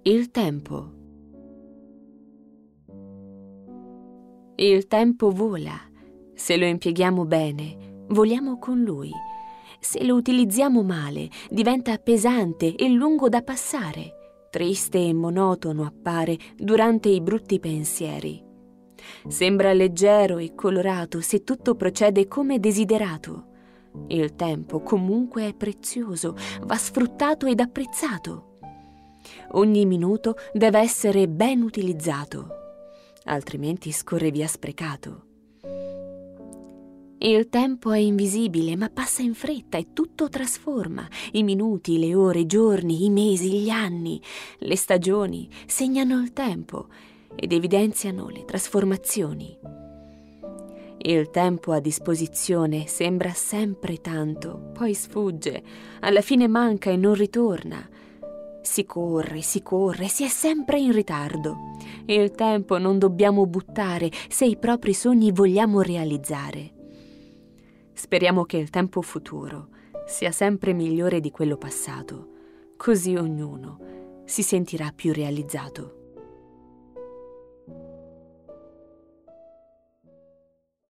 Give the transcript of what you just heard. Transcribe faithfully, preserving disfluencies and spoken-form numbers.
Il tempo. Il tempo vola. Se lo impieghiamo bene, voliamo con lui. Se lo utilizziamo male, diventa pesante e lungo da passare. Triste e monotono appare durante i brutti pensieri. Sembra leggero e colorato se tutto procede come desiderato. Il tempo comunque è prezioso, va sfruttato ed apprezzato. Ogni minuto deve essere ben utilizzato, altrimenti scorre via sprecato. Il tempo è invisibile, ma passa in fretta e tutto trasforma. I minuti, le ore, i giorni, i mesi, gli anni, le stagioni segnano il tempo ed evidenziano le trasformazioni. Il tempo a disposizione sembra sempre tanto, poi sfugge, alla fine manca e non ritorna. Si corre, si corre, si è sempre in ritardo. Il tempo non dobbiamo buttare se i propri sogni vogliamo realizzare. Speriamo che il tempo futuro sia sempre migliore di quello passato, così ognuno si sentirà più realizzato.